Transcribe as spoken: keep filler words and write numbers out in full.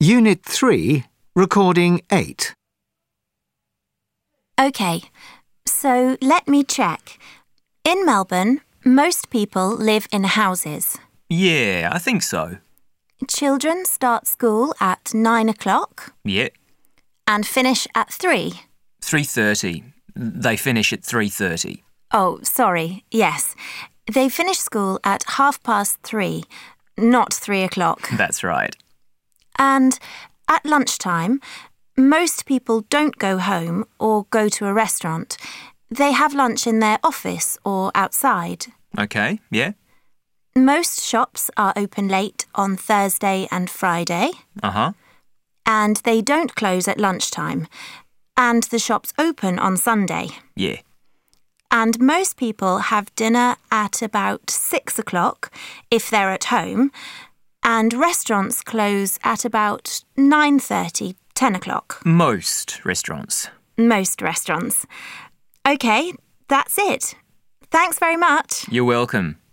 Unit three, Recording eight. OK, so let me check. In Melbourne, most people live in houses. Yeah, I think so. Children start school at nine o'clock Yeah. and finish at three. three thirty. They finish at three thirty. Oh, sorry, yes. They finish school at half past three, not three o'clock. That's right. And at lunchtime, most people don't go home or go to a restaurant. They have lunch in their office or outside. OK, yeah. Most shops are open late on Thursday and Friday. Uh-huh. And they don't close at lunchtime. And the shops open on Sunday. Yeah. And most people have dinner at about six o'clock if they're at home. And restaurants close at about nine thirty, ten o'clock. Most restaurants. Most restaurants. OK, that's it. Thanks very much. You're welcome.